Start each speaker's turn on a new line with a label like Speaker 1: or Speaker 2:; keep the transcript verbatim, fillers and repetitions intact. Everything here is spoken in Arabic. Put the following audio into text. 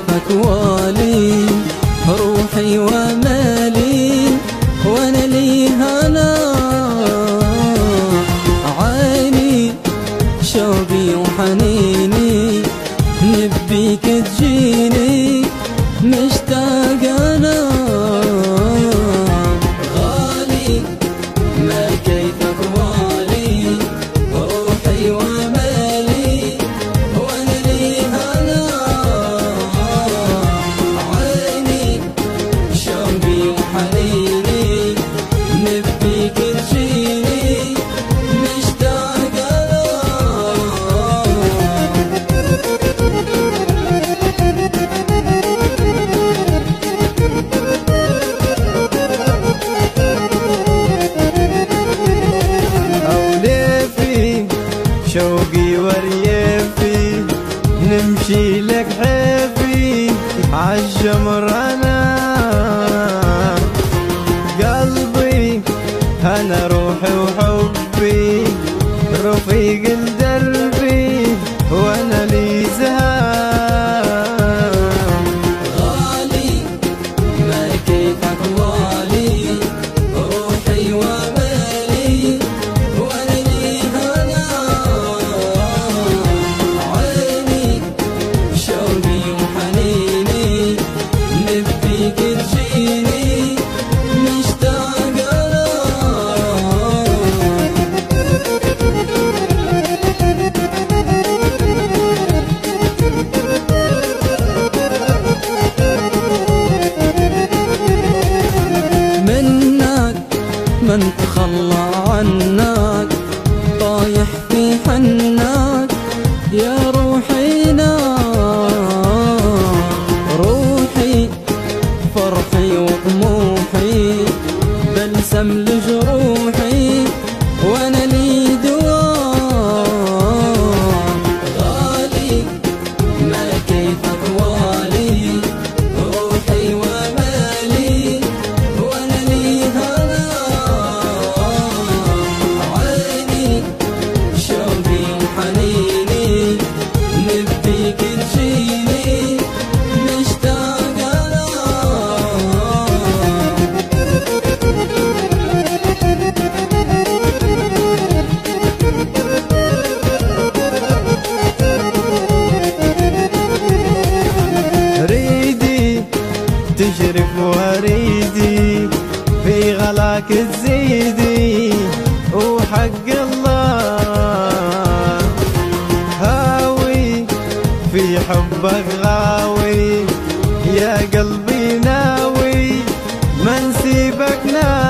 Speaker 1: كيفك والي روحي ومالي وانا لي هنا عيني شوقي وحنيني نبيك تجيني مشتاق انا غالي ما كيفك والي روحي ومالي وانا لي هنا عيني شوقي وحنيني نبيك تجيني مشتاق انا شوقي وريفي نمشي لك حيفي عالجمر انا قلبي انا روحي وحبي رفيق لدربي وانا لي زهام غالي ما كيفك والي روحي ومالي وانا لي هنا عيني شوقي وحنيني نبيك تجيني مشتاق انا منك من تخلى عنك طايح في حنك يا روحي نار روحي فرحي وطموحي بلسم لجروحي وانا لي دوام غالي ما كيفك والي روحي ومالي وانا لي هنا عيني شوقي وحنيني نبيك تجيني مشتاق انا ريدي تجرف وريدي في غلاك تزيدي وحق الله هاوي في حبك غاوي يا قلبي ناوي ما نسيبك ناوي